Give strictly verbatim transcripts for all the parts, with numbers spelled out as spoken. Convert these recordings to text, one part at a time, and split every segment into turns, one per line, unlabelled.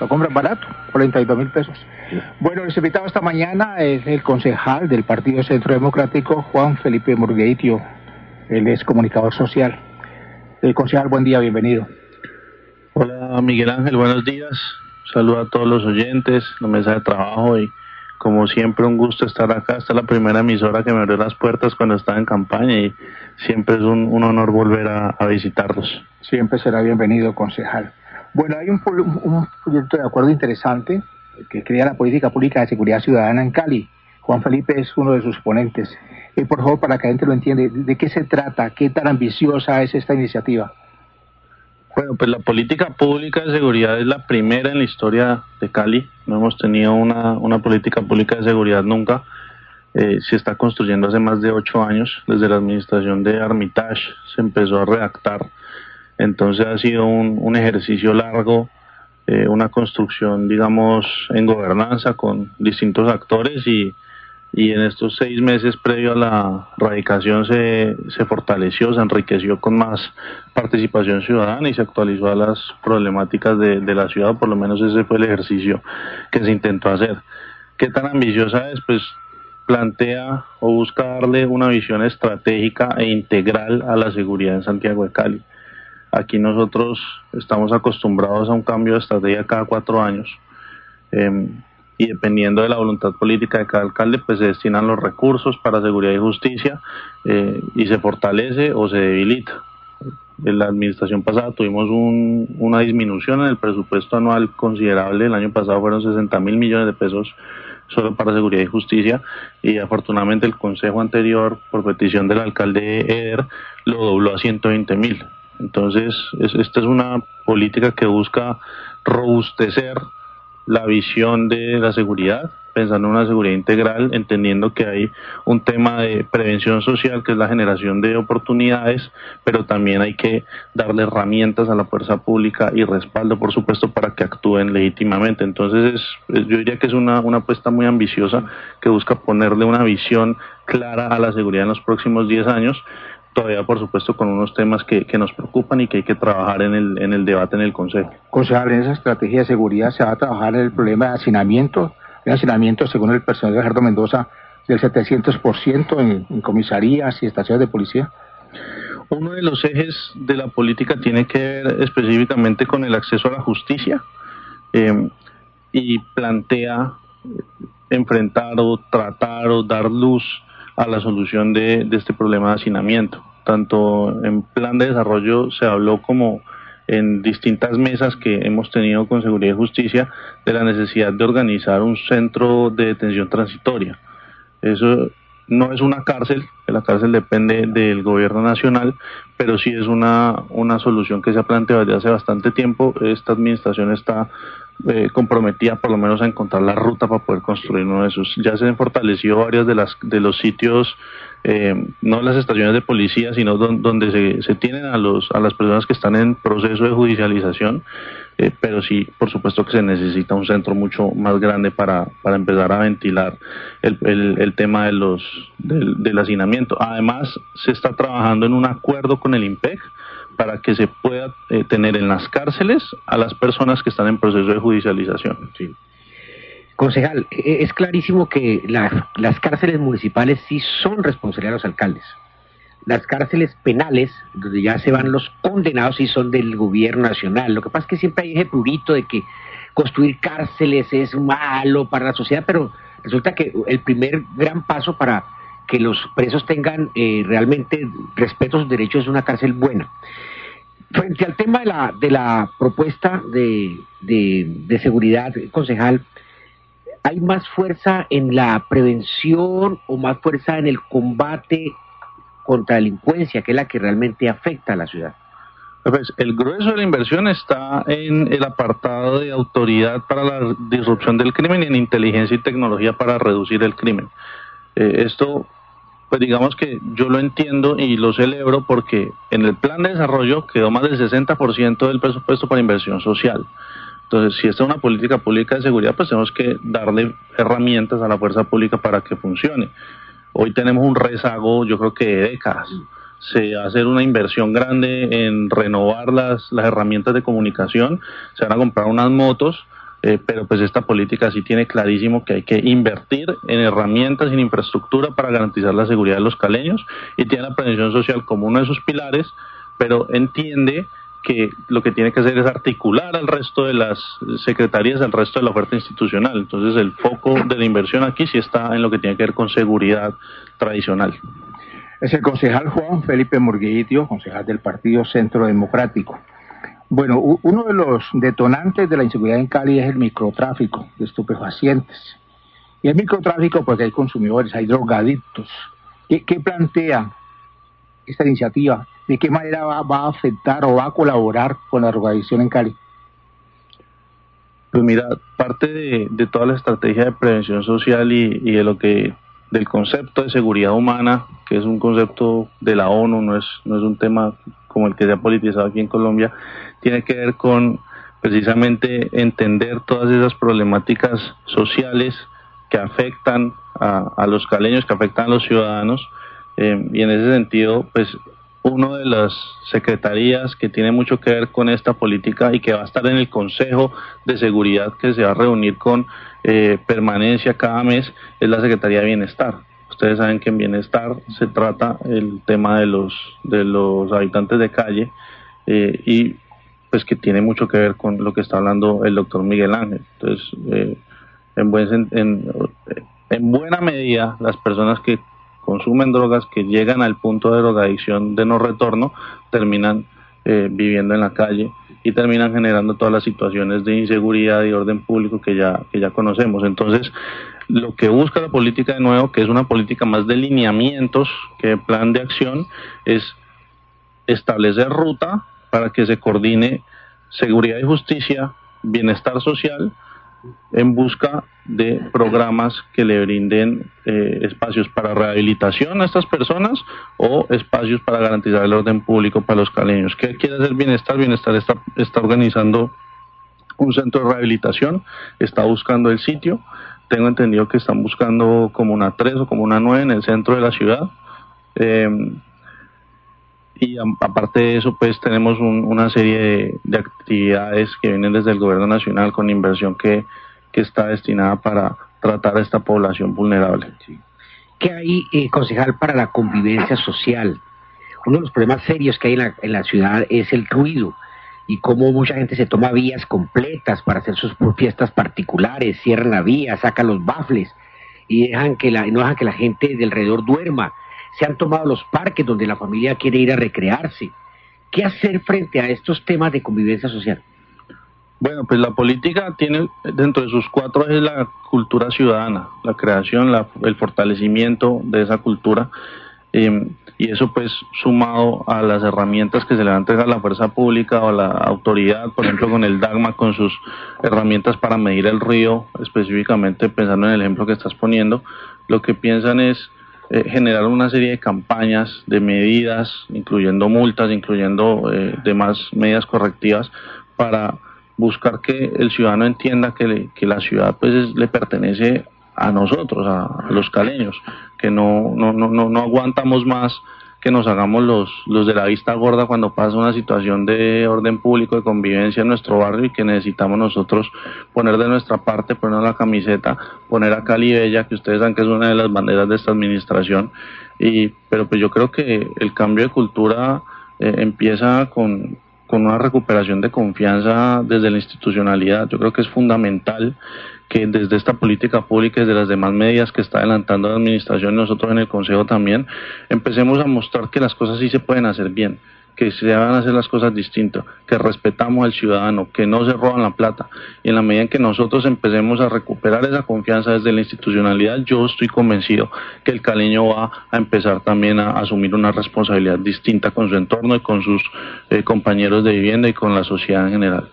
lo compran barato, cuarenta y dos mil pesos. Sí. Bueno, el invitado esta mañana es el concejal del Partido Centro Democrático, Juan Felipe Murgueitio. Él es comunicador social. El concejal, buen día, bienvenido.
Hola Miguel Ángel, buenos días. Saludo a todos los oyentes, la mesa de trabajo y como siempre un gusto estar acá. Esta es la primera emisora que me abrió las puertas cuando estaba en campaña y siempre es un, un honor volver a, a visitarlos.
Siempre será bienvenido, concejal. Bueno, hay un, un proyecto de acuerdo interesante que crea la política pública de seguridad ciudadana en Cali. Juan Felipe es uno de sus ponentes. Y por favor, para que la gente lo entienda, ¿de qué se trata? ¿Qué tan ambiciosa es esta iniciativa?
Bueno, pues la política pública de seguridad es la primera en la historia de Cali. No hemos tenido una, una política pública de seguridad nunca. Eh, se está construyendo hace más de ocho años. Desde la administración de Armitage se empezó a redactar. Entonces ha sido un, un ejercicio largo, eh, una construcción, digamos, en gobernanza con distintos actores y, y en estos seis meses previo a la radicación se, se fortaleció, se enriqueció con más participación ciudadana y se actualizó a las problemáticas de, de la ciudad. Por lo menos ese fue el ejercicio que se intentó hacer. ¿Qué tan ambiciosa es? Pues plantea o busca darle una visión estratégica e integral a la seguridad en Santiago de Cali. Aquí nosotros estamos acostumbrados a un cambio de estrategia cada cuatro años eh, y dependiendo de la voluntad política de cada alcalde, pues se destinan los recursos para seguridad y justicia eh, y se fortalece o se debilita. En la administración pasada tuvimos un, una disminución en el presupuesto anual considerable. El año pasado fueron sesenta mil millones de pesos solo para seguridad y justicia y afortunadamente el consejo anterior, por petición del alcalde Eder, lo dobló a ciento veinte mil. Entonces, es, esta es una política que busca robustecer la visión de la seguridad, pensando en una seguridad integral, entendiendo que hay un tema de prevención social, que es la generación de oportunidades, pero también hay que darle herramientas a la fuerza pública y respaldo, por supuesto, para que actúen legítimamente. Entonces, es, es, yo diría que es una, una apuesta muy ambiciosa que busca ponerle una visión clara a la seguridad en los próximos diez años, todavía por supuesto con unos temas que, que nos preocupan y que hay que trabajar en el, en el debate en el Consejo.
Concejal, en esa estrategia de seguridad se va a trabajar en el problema de hacinamiento, el hacinamiento según el personal de Gerardo Mendoza del setecientos por ciento en, en comisarías y estaciones de policía.
Uno de los ejes de la política tiene que ver específicamente con el acceso a la justicia eh, y plantea enfrentar o tratar o dar luz a la solución de, de este problema de hacinamiento. Tanto en plan de desarrollo se habló como en distintas mesas que hemos tenido con Seguridad y Justicia de la necesidad de organizar un centro de detención transitoria. Eso no es una cárcel, la cárcel depende del gobierno nacional, pero sí es una, una solución que se ha planteado desde hace bastante tiempo. Esta administración está eh, comprometida por lo menos a encontrar la ruta para poder construir uno de esos. Ya se han fortalecido varios de, las, de los sitios, eh, no las estaciones de policía, sino don, donde se, se tienen a, los, a las personas que están en proceso de judicialización. Eh, pero sí, por supuesto que se necesita un centro mucho más grande para, para empezar a ventilar el, el, el tema de los, del, del hacinamiento. Además, se está trabajando en un acuerdo con el IMPEC para que se pueda eh, tener en las cárceles a las personas que están en proceso de judicialización.
Sí. Concejal, es clarísimo que la, las cárceles municipales sí son responsabilidad de los alcaldes. Las cárceles penales, donde ya se van los condenados, sí son del gobierno nacional. Lo que pasa es que siempre hay ese prurito de que construir cárceles es malo para la sociedad, pero resulta que el primer gran paso para que los presos tengan eh, realmente respeto a sus derechos es una cárcel buena. Frente al tema de la, de la propuesta de, de, de seguridad, concejal, ¿hay más fuerza en la prevención o más fuerza en el combate contra la delincuencia, que es la que realmente afecta a la ciudad?
Pues el grueso de la inversión está en el apartado de autoridad para la disrupción del crimen y en inteligencia y tecnología para reducir el crimen. Eh, esto, pues digamos que yo lo entiendo y lo celebro porque en el plan de desarrollo quedó más del sesenta por ciento del presupuesto para inversión social. Entonces, si esta es una política pública de seguridad, pues tenemos que darle herramientas a la fuerza pública para que funcione. Hoy tenemos un rezago, yo creo que de décadas. Se va a hacer una inversión grande en renovar las, las herramientas de comunicación, se van a comprar unas motos, eh, pero pues esta política sí tiene clarísimo que hay que invertir en herramientas y en infraestructura para garantizar la seguridad de los caleños, y tiene la prevención social como uno de sus pilares, pero entiende que lo que tiene que hacer es articular al resto de las secretarías, al resto de la oferta institucional. Entonces el foco de la inversión aquí sí está en lo que tiene que ver con seguridad tradicional.
Es el concejal Juan Felipe Murguitio, concejal del Partido Centro Democrático. Bueno, uno de los detonantes de la inseguridad en Cali es el microtráfico de estupefacientes. Y el microtráfico porque hay consumidores, hay drogadictos. ¿Qué, qué plantea esta iniciativa? ¿De qué manera va, va a afectar o va a colaborar con la drogadicción en Cali?
Pues mira, parte de, de toda la estrategia de prevención social y, y de lo que del concepto de seguridad humana, que es un concepto de la ONU, no es no es un tema como el que se ha politizado aquí en Colombia, tiene que ver con precisamente entender todas esas problemáticas sociales que afectan a, a los caleños, que afectan a los ciudadanos, eh, y en ese sentido, pues una de las secretarías que tiene mucho que ver con esta política y que va a estar en el Consejo de Seguridad que se va a reunir con eh, permanencia cada mes es la Secretaría de Bienestar. Ustedes saben que en Bienestar se trata el tema de los de los habitantes de calle, eh, y pues que tiene mucho que ver con lo que está hablando el doctor Miguel Ángel. Entonces, eh, en, buen, en, en buena medida, las personas que consumen drogas, que llegan al punto de drogadicción de no retorno, terminan eh, viviendo en la calle y terminan generando todas las situaciones de inseguridad y orden público que ya, que ya conocemos. Entonces, lo que busca la política de nuevo, que es una política más de lineamientos que de plan de acción, es establecer ruta para que se coordine seguridad y justicia, bienestar social, en busca de programas que le brinden eh, espacios para rehabilitación a estas personas o espacios para garantizar el orden público para los caleños. ¿Qué quiere hacer Bienestar? Bienestar está, está organizando un centro de rehabilitación, está buscando el sitio. Tengo entendido que están buscando como una tres o como una nueve en el centro de la ciudad. Eh, Y aparte de eso, pues tenemos un, una serie de, de actividades que vienen desde el gobierno nacional con inversión que, que está destinada para tratar a esta población vulnerable.
Sí. ¿Qué hay, eh, concejal, para la convivencia social? Uno de los problemas serios que hay en la, en la ciudad es el ruido y cómo mucha gente se toma vías completas para hacer sus fiestas particulares, cierran la vía, sacan los bafles y dejan que la, no dejan que la gente de alrededor duerma. Se han tomado los parques donde la familia quiere ir a recrearse. ¿Qué hacer frente a estos temas de convivencia social?
Bueno, pues la política tiene dentro de sus cuatro ejes la cultura ciudadana, la creación, la, el fortalecimiento de esa cultura, eh, y eso pues sumado a las herramientas que se le va a entregar a la fuerza pública o a la autoridad, por ejemplo con el DAGMA, con sus herramientas para medir el ruido, específicamente pensando en el ejemplo que estás poniendo, lo que piensan es Eh, generar una serie de campañas, de medidas, incluyendo multas, incluyendo eh, demás medidas correctivas, para buscar que el ciudadano entienda que, le, que la ciudad pues es, le pertenece a nosotros, a, a los caleños, que no, no, no, no, no aguantamos más que nos hagamos los, los de la vista gorda cuando pasa una situación de orden público, de convivencia en nuestro barrio, y que necesitamos nosotros poner de nuestra parte, poner la camiseta, poner a Cali Bella, que ustedes saben que es una de las banderas de esta administración, y pero pues yo creo que el cambio de cultura eh, empieza con, con una recuperación de confianza desde la institucionalidad. Yo creo que es fundamental que desde esta política pública y desde las demás medidas que está adelantando la administración, nosotros en el Consejo también, empecemos a mostrar que las cosas sí se pueden hacer bien, que se van a hacer las cosas distintas, que respetamos al ciudadano, que no se roban la plata. Y en la medida en que nosotros empecemos a recuperar esa confianza desde la institucionalidad, yo estoy convencido que el caleño va a empezar también a asumir una responsabilidad distinta con su entorno y con sus eh, compañeros de vivienda y con la sociedad en general.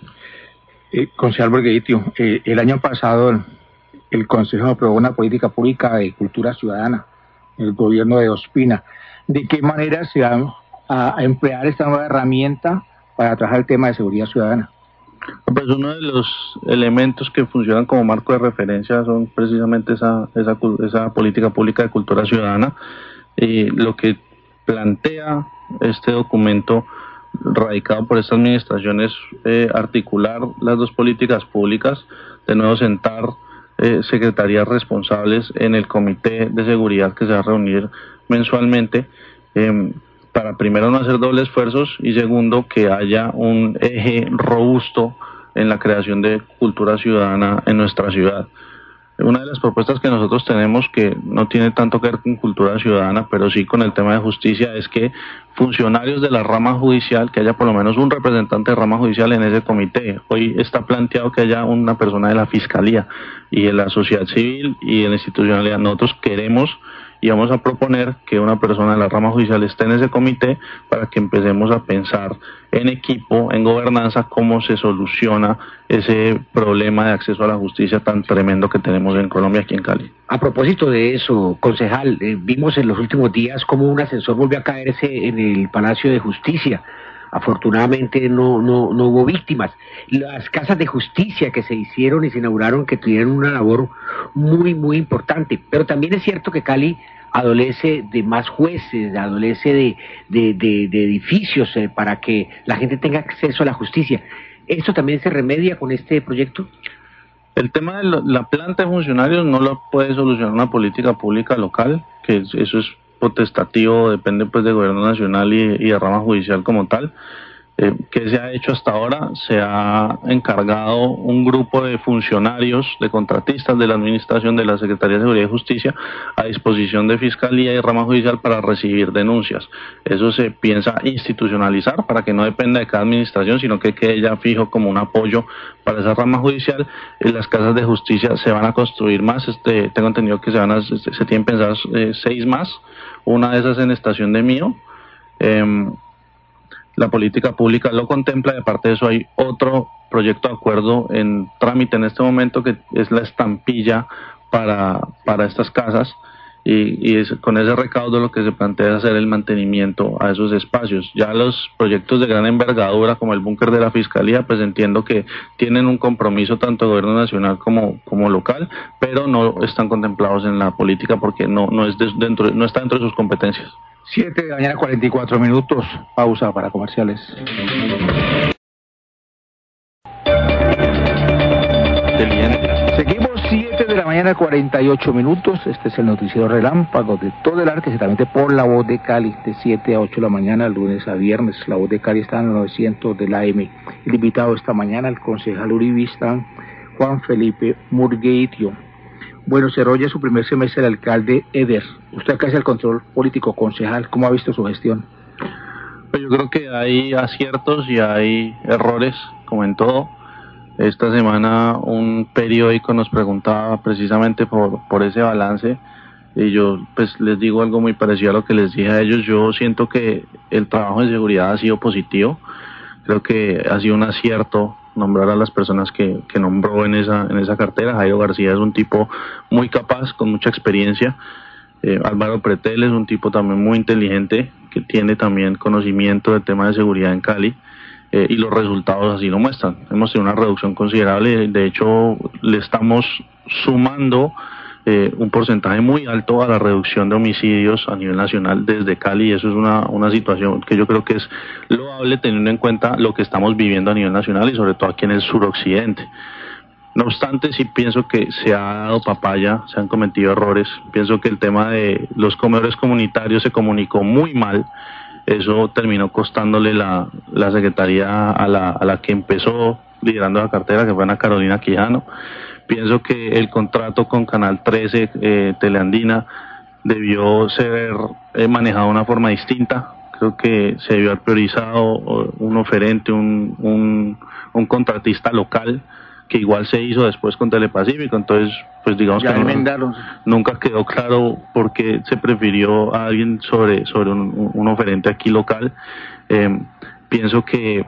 Eh, concejal Borgheitio, eh, el año pasado el, el Consejo aprobó una política pública de cultura ciudadana, el gobierno de Ospina. ¿De qué manera se va a, a emplear esta nueva herramienta para trabajar el tema de seguridad ciudadana?
Pues uno de los elementos que funcionan como marco de referencia son precisamente esa, esa, esa política pública de cultura ciudadana. Y lo que plantea este documento radicado por esta administración es eh, articular las dos políticas públicas, de nuevo sentar eh, secretarías responsables en el comité de seguridad que se va a reunir mensualmente, eh, para primero no hacer dobles esfuerzos y segundo que haya un eje robusto en la creación de cultura ciudadana en nuestra ciudad. Una de las propuestas que nosotros tenemos, que no tiene tanto que ver con cultura ciudadana, pero sí con el tema de justicia, es que funcionarios de la rama judicial, que haya por lo menos un representante de rama judicial en ese comité. Hoy está planteado que haya una persona de la Fiscalía y de la sociedad civil y de la institucionalidad. Nosotros queremos y vamos a proponer que una persona de la rama judicial esté en ese comité para que empecemos a pensar en equipo, en gobernanza, cómo se soluciona ese problema de acceso a la justicia tan tremendo que tenemos en Colombia, aquí en Cali.
A propósito de eso, concejal, eh, vimos en los últimos días cómo un ascensor volvió a caerse en el Palacio de Justicia. Afortunadamente no, no, no hubo víctimas. Las casas de justicia que se hicieron y se inauguraron, que tuvieron una labor muy, muy importante. Pero también es cierto que Cali adolece de más jueces, adolece de, de, de, de edificios eh, para que la gente tenga acceso a la justicia. ¿Esto también se remedia con este proyecto?
El tema de la planta de funcionarios no lo puede solucionar una política pública local, que eso es potestativo, depende pues del gobierno nacional y, y de rama judicial como tal. Eh, ¿Qué se ha hecho hasta ahora? Se ha encargado un grupo de funcionarios, de contratistas de la administración de la Secretaría de Seguridad y Justicia a disposición de Fiscalía y rama judicial para recibir denuncias. Eso se piensa institucionalizar para que no dependa de cada administración, sino que quede ya fijo como un apoyo para esa rama judicial. En las casas de justicia se van a construir más, este, tengo entendido que se van a, este, se tienen pensadas eh, seis más, una de esas en Estación de Mío. Eh, La política pública lo contempla y aparte de eso hay otro proyecto de acuerdo en trámite en este momento que es la estampilla para, para estas casas y, y es, con ese recaudo lo que se plantea es hacer el mantenimiento a esos espacios. Ya los proyectos de gran envergadura como el búnker de la Fiscalía, pues entiendo que tienen un compromiso tanto del gobierno nacional como, como local, pero no están contemplados en la política porque no, no, es de, dentro, no está dentro de sus competencias.
siete de la mañana, cuarenta y cuatro minutos. Pausa para comerciales. Seguimos, siete de la mañana, cuarenta y ocho minutos. Este es el noticiero relámpago de todo el arte, que se transmite por La Voz de Cali, de siete a ocho de la mañana, lunes a viernes. La Voz de Cali está en los novecientos de la A M. El invitado esta mañana, el concejal uribista Juan Felipe Murgueitio. Bueno, se rolla su primer semestre el alcalde Eder. Usted acá es el control político, concejal. ¿Cómo ha visto su gestión?
Pues yo creo que hay aciertos y hay errores, como en todo. Esta semana un periódico nos preguntaba precisamente por, por ese balance y yo pues les digo algo muy parecido a lo que les dije a ellos. Yo siento que el trabajo de seguridad ha sido positivo. Creo que ha sido un acierto nombrar a las personas que, que nombró en esa en esa cartera. Jairo García es un tipo muy capaz, con mucha experiencia. Eh, Álvaro Pretel es un tipo también muy inteligente, que tiene también conocimiento del tema de seguridad en Cali, eh, y los resultados así lo muestran. Hemos tenido una reducción considerable, de hecho le estamos sumando eh, un porcentaje muy alto a la reducción de homicidios a nivel nacional desde Cali, y eso es una, una situación que yo creo que es loable teniendo en cuenta lo que estamos viviendo a nivel nacional y sobre todo aquí en el suroccidente. No obstante, sí pienso que se ha dado papaya, se han cometido errores. Pienso que el tema de los comedores comunitarios se comunicó muy mal. Eso terminó costándole la, la secretaría a la, a la que empezó liderando la cartera, que fue Ana Carolina Quijano. Pienso que el contrato con Canal trece, eh, Teleandina, debió ser eh, manejado de una forma distinta. Creo que se debió haber priorizado un oferente, un, un, un contratista local, que igual se hizo después con Telepacífico. Entonces pues digamos ya que no, nunca quedó claro por qué se prefirió a alguien sobre sobre un, un oferente aquí local. Eh, pienso que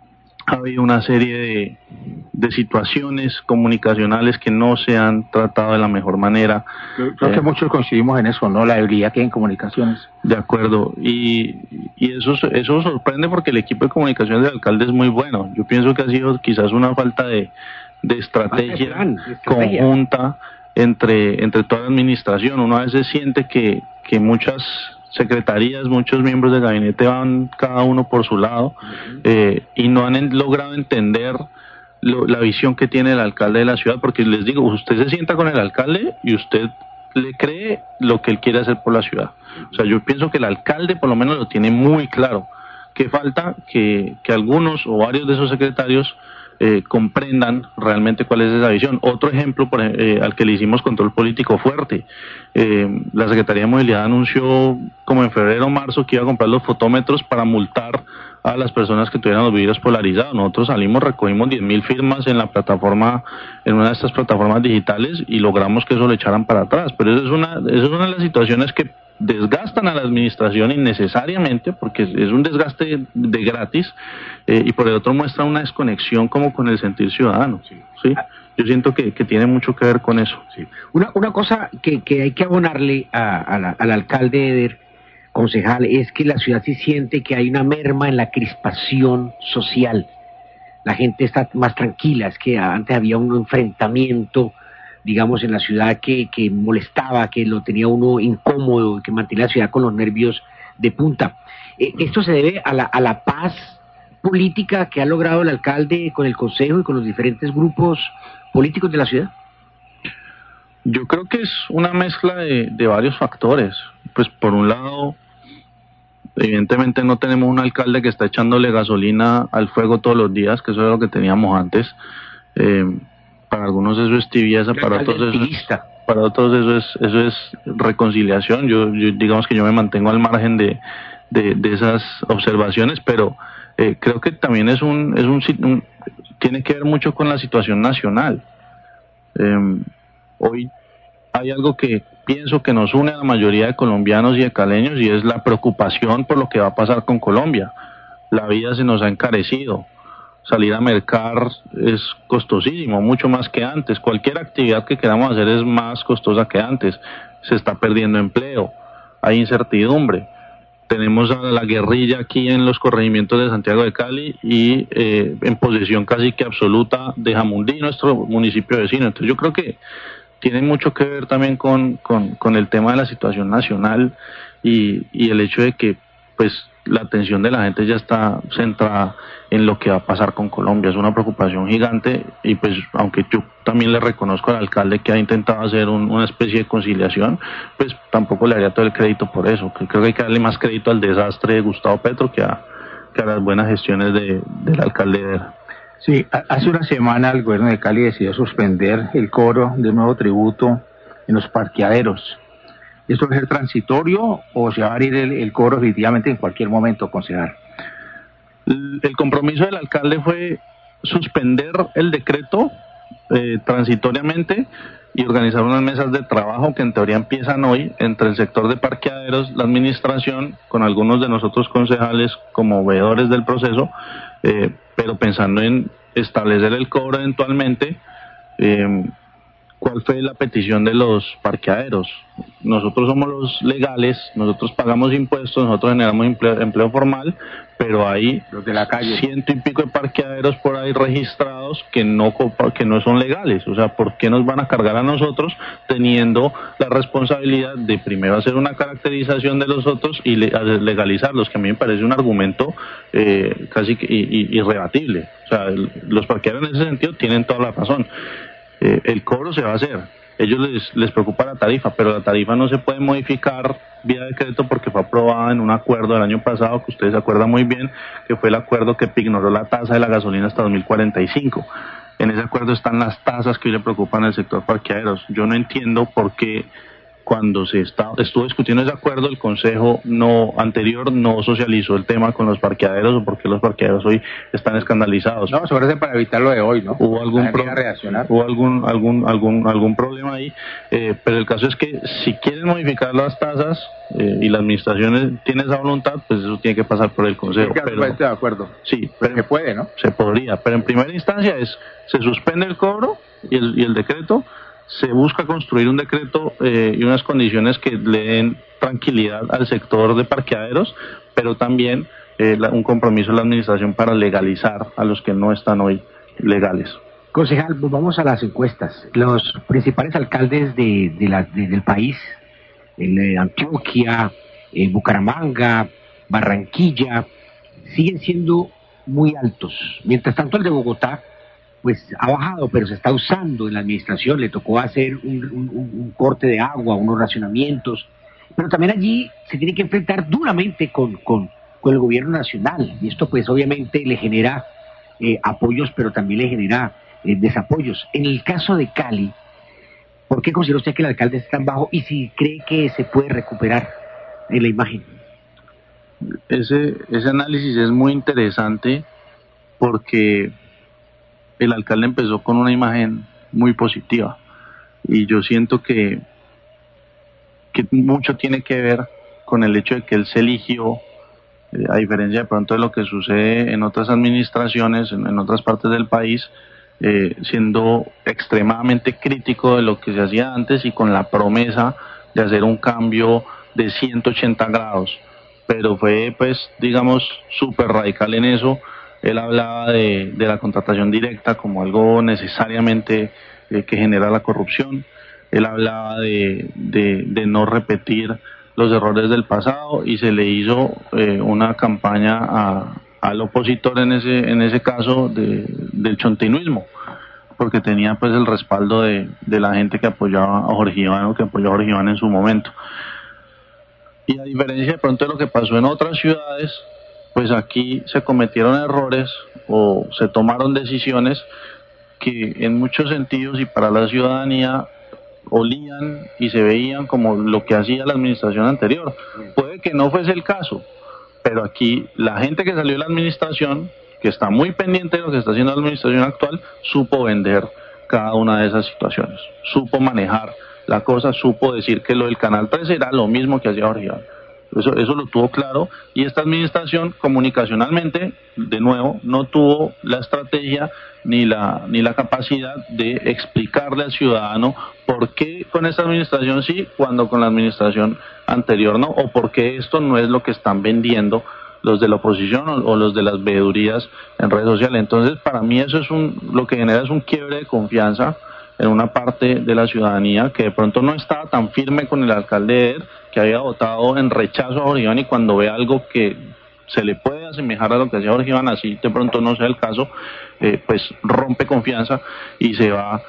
ha habido una serie de, de situaciones comunicacionales que no se han tratado de la mejor manera.
Creo eh, que muchos coincidimos en eso, ¿no? La debilidad que hay en comunicaciones.
De acuerdo, y, y eso eso sorprende porque el equipo de comunicaciones del alcalde es muy bueno. Yo pienso que ha sido quizás una falta de, de estrategia, plan, de estrategia conjunta entre, entre toda la administración. Uno a veces siente que, que muchas secretarías, muchos miembros del gabinete van cada uno por su lado, eh, y no han en, logrado entender lo, la visión que tiene el alcalde de la ciudad, porque les digo, usted se sienta con el alcalde y usted le cree lo que él quiere hacer por la ciudad. O sea, yo pienso que el alcalde por lo menos lo tiene muy claro. Que falta que, que algunos o varios de esos secretarios eh, comprendan realmente cuál es esa visión. Otro ejemplo por, eh, al que le hicimos control político fuerte. Eh, la Secretaría de Movilidad anunció como en febrero o marzo que iba a comprar los fotómetros para multar a las personas que tuvieran los vidrios polarizados. Nosotros salimos, recogimos diez mil firmas en la plataforma, en una de estas plataformas digitales, y logramos que eso lo echaran para atrás. Pero eso es una, eso es una de las situaciones que desgastan a la administración innecesariamente, porque es un desgaste de gratis, eh, y por el otro muestra una desconexión como con el sentir ciudadano. ¿sí? ¿sí? Yo siento que, que tiene mucho que ver con eso.
Sí. Una, una cosa que, que hay que abonarle a, a la, al alcalde Eder, concejal, es que la ciudad sí siente que hay una merma en la crispación social. La gente está más tranquila, es que antes había un enfrentamiento, digamos, en la ciudad que, que molestaba, que lo tenía uno incómodo, que mantenía la ciudad con los nervios de punta. Eh, ¿Esto se debe a la, a la paz política que ha logrado el alcalde con el consejo y con los diferentes grupos políticos de la ciudad?
Yo creo que es una mezcla de, de varios factores. Pues por un lado, evidentemente no tenemos un alcalde que está echándole gasolina al fuego todos los días, que eso es lo que teníamos antes. Eh, para algunos eso es tibieza, para otros eso es, para otros eso es eso es reconciliación. Yo, yo digamos que yo me mantengo al margen de, de, de esas observaciones, pero eh, creo que también es un es un, un tiene que ver mucho con la situación nacional. Eh, hoy hay algo que pienso que nos une a la mayoría de colombianos y de caleños, y es la preocupación por lo que va a pasar con Colombia. La vida se nos ha encarecido. Salir a mercar es costosísimo, mucho más que antes. Cualquier actividad que queramos hacer es más costosa que antes. Se está perdiendo empleo, hay incertidumbre. Tenemos a la guerrilla aquí en los corregimientos de Santiago de Cali y eh, en posesión casi que absoluta de Jamundí, nuestro municipio vecino. Entonces yo creo que tiene mucho que ver también con, con, con el tema de la situación nacional y, y el hecho de que pues la atención de la gente ya está centrada en lo que va a pasar con Colombia. Es una preocupación gigante, y pues aunque yo también le reconozco al alcalde que ha intentado hacer un, una especie de conciliación, pues tampoco le haría todo el crédito por eso. Creo que hay que darle más crédito al desastre de Gustavo Petro que a, que a las buenas gestiones de, del alcalde Eder.
Sí, hace una semana el gobierno de Cali decidió suspender el cobro de un nuevo tributo en los parqueaderos. ¿Esto va a ser transitorio o se va a abrir el, el cobro definitivamente en cualquier momento, concejal?
El, el compromiso del alcalde fue suspender el decreto eh, transitoriamente y organizar unas mesas de trabajo que en teoría empiezan hoy entre el sector de parqueaderos, la administración, con algunos de nosotros concejales como veedores del proceso, eh, pero pensando en establecer el cobro eventualmente. Eh, ¿Cuál fue la petición de los parqueaderos? Nosotros somos los legales, nosotros pagamos impuestos, nosotros generamos empleo, empleo formal, pero hay
los de la calle,
ciento y pico de parqueaderos por ahí registrados que no que no son legales. O sea, ¿por qué nos van a cargar a nosotros teniendo la responsabilidad de primero hacer una caracterización de los otros y legalizarlos? Que a mí me parece un argumento eh, casi que irrebatible. O sea, el, los parqueaderos en ese sentido tienen toda la razón. Eh, el cobro se va a hacer. Ellos les, les preocupa la tarifa, pero la tarifa no se puede modificar vía decreto porque fue aprobada en un acuerdo del año pasado, que ustedes se acuerdan muy bien, que fue el acuerdo que ignoró la tasa de la gasolina hasta dos mil cuarenta y cinco. En ese acuerdo están las tasas que hoy le preocupan al sector parqueaderos. Yo no entiendo por qué cuando se está, estuvo discutiendo ese acuerdo, el consejo no anterior no socializó el tema con los parqueaderos, o por qué los parqueaderos hoy están escandalizados.
No, sobre todo para evitar lo de hoy, ¿no?
Hubo algún pro, hubo algún algún algún algún problema ahí, eh, pero el caso es que si quieren modificar las tasas eh, y la administración tiene esa voluntad, pues eso tiene que pasar por el consejo.
Sí,
pero,
de acuerdo.
Sí,
pero se puede, ¿no?
Se podría, pero en primera instancia es se suspende el cobro y el, y el decreto. Se busca construir un decreto eh, y unas condiciones que le den tranquilidad al sector de parqueaderos, pero también eh, la, un compromiso de la administración para legalizar a los que no están hoy legales.
Concejal, pues vamos a las encuestas. Los principales alcaldes de, de la, de, del país, el de Antioquia, eh, Bucaramanga, Barranquilla, siguen siendo muy altos. Mientras tanto el de Bogotá pues ha bajado, pero se está usando en la administración. Le tocó hacer un, un, un corte de agua, unos racionamientos, pero también allí se tiene que enfrentar duramente con, con, con el gobierno nacional, y esto pues obviamente le genera eh, apoyos, pero también le genera eh, desapoyos. En el caso de Cali, ¿por qué considera usted que el alcalde está tan bajo y si cree que se puede recuperar en la imagen?
Ese, ese análisis es muy interesante porque el alcalde empezó con una imagen muy positiva y yo siento que, que mucho tiene que ver con el hecho de que él se eligió, eh, a diferencia de pronto de lo que sucede en otras administraciones, en, en otras partes del país, eh, siendo extremadamente crítico de lo que se hacía antes y con la promesa de hacer un cambio de ciento ochenta grados, pero fue pues digamos súper radical en eso. Él hablaba de, de la contratación directa como algo necesariamente eh, que genera la corrupción. Él hablaba de, de, de no repetir los errores del pasado y se le hizo eh, una campaña a, al opositor en ese en ese caso de, del chontinuismo, porque tenía pues el respaldo de, de la gente que apoyaba a Jorge Iván o que apoyó a Jorge Iván en su momento. Y a diferencia de pronto de lo que pasó en otras ciudades, pues aquí se cometieron errores o se tomaron decisiones que en muchos sentidos y para la ciudadanía olían y se veían como lo que hacía la administración anterior. Puede que no fuese el caso, pero aquí la gente que salió de la administración, que está muy pendiente de lo que está haciendo la administración actual, supo vender cada una de esas situaciones, supo manejar la cosa, supo decir que lo del Canal tres era lo mismo que hacía Jorge Iván. Eso, eso lo tuvo claro, y esta administración comunicacionalmente, de nuevo, no tuvo la estrategia ni la, ni la capacidad de explicarle al ciudadano por qué con esta administración sí, cuando con la administración anterior no, o por qué esto no es lo que están vendiendo los de la oposición o, o los de las veedurías en redes sociales. Entonces, para mí eso es un, lo que genera es un quiebre de confianza en una parte de la ciudadanía que de pronto no estaba tan firme con el alcalde de Eder, que había votado en rechazo a Jorge Iván, y cuando ve algo que se le puede asemejar a lo que hacía Jorge Iván, así de pronto no sea el caso, eh, pues rompe confianza y se va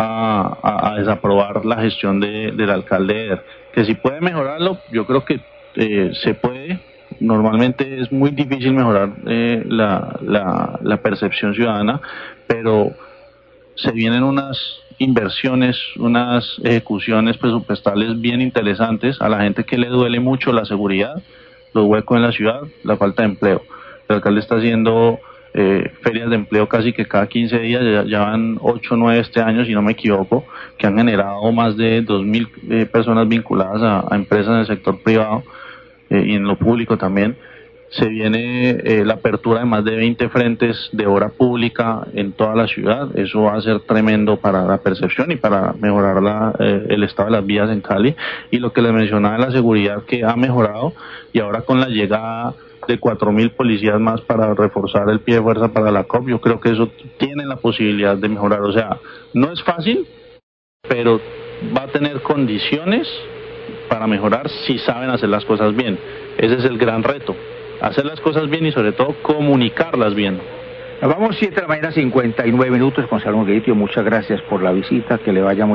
a, a, a desaprobar la gestión de, del alcalde de Eder. Que si puede mejorarlo, yo creo que eh, se puede. Normalmente es muy difícil mejorar eh, la, la, la percepción ciudadana, pero se vienen unas inversiones, unas ejecuciones presupuestales bien interesantes a la gente que le duele mucho la seguridad, los huecos en la ciudad, la falta de empleo. El alcalde está haciendo eh, ferias de empleo casi que cada quince días, ya, ya van ocho o nueve este año, si no me equivoco, que han generado más de dos mil eh, personas vinculadas a, a empresas en el sector privado eh, y en lo público también. Se viene eh, la apertura de más de veinte frentes de obra pública en toda la ciudad. Eso va a ser tremendo para la percepción y para mejorar la, eh, el estado de las vías en Cali. Y lo que les mencionaba de la seguridad, que ha mejorado, y ahora con la llegada de cuatro mil policías más para reforzar el pie de fuerza para la C O P, yo creo que eso tiene la posibilidad de mejorar. O sea, no es fácil, pero va a tener condiciones para mejorar si saben hacer las cosas bien. Ese es el gran reto. Hacer las cosas bien y sobre todo comunicarlas bien.
Nos vamos siete de la mañana, cincuenta y nueve minutos con Salón Gueditio. Muchas gracias por la visita, que le vaya muy